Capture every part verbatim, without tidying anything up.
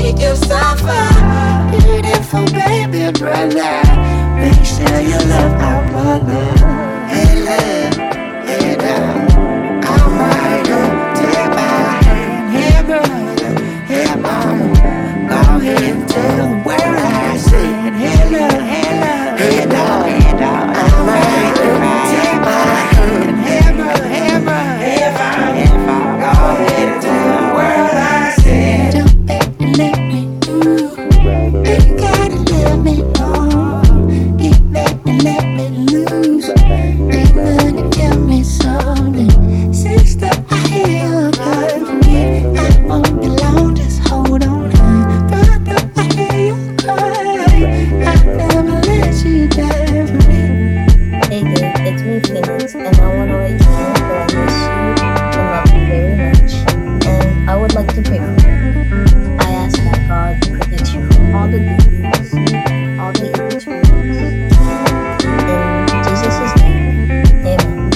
make you suffer. Beautiful baby brother, make sure you love our mother. Hey love, hey love, I'm right here. Take my hand, hey brother, hey mama. Go ahead and tell the world I said, hey love, hey love, hey dog, hey dog. I'm right here. Take my hand, hey brother, hey brother, hey mama, hey mama. Go ahead and tell the world I said. Don't make me let me do. You gotta let me know. You make me let me lose. Ain't gonna tell me something. Sister, I hear you cry for me. I won't be long, just hold on. Brother, I hear you cry. I never let you die for me. Hey Gabe, it's me Phoenix, and I want to let you know that I miss you and love you very much. And I would like to pray for you. I ask that God protects you from all the demons, all the evil spirits. In Jesus' name, amen.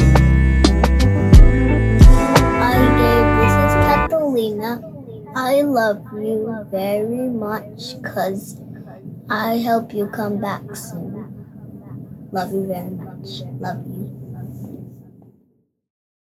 Hi Gabe, this is Catalina. I love you very much because I hope you come back soon. Love you very much. Love you.